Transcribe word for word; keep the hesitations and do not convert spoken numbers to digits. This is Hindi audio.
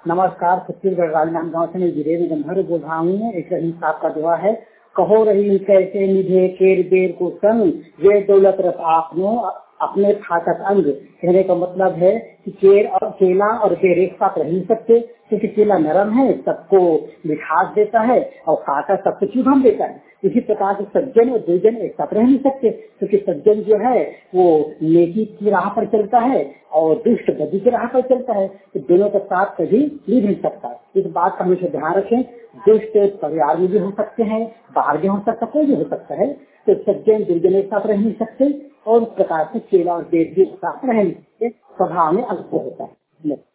नमस्कार, छत्तीसगढ़ राजनांदगांव से मैं वीरेंद्र गंधर्व बोल रहा हूँ। एक रहीम साहब का दुआ है, कहो रही कैसे निभे केर बेर को संग, ये दौलत रस आपनो अपने फाटक अंग। कहने का मतलब है कि केर और केला और बेर एक साथ रह नहीं सकते, क्योंकि केला नरम है, सबको मिठास देता है, और फाटक सबको चुभन देता है। इसी प्रकार से सज्जन और दुर्जन एक साथ रह नहीं सकते, क्योंकि सज्जन जो है वो नेकी की राह पर चलता है और दुष्ट बदी की राह पर चलता है। तो दोनों का साथ कभी नहीं मिल सकता। इस बात का हमेशा ध्यान रखें। दुष्ट परिवार में भी हो सकते हैं, बाहर भी हो सकता, कोई भी हो सकता है। तो सज्जन दुर्जन एक साथ रह नहीं सकते, और उस प्रकार से केला और बेर भी एक साथ रह नहीं सकते। स्वभाव में अंतर होता है।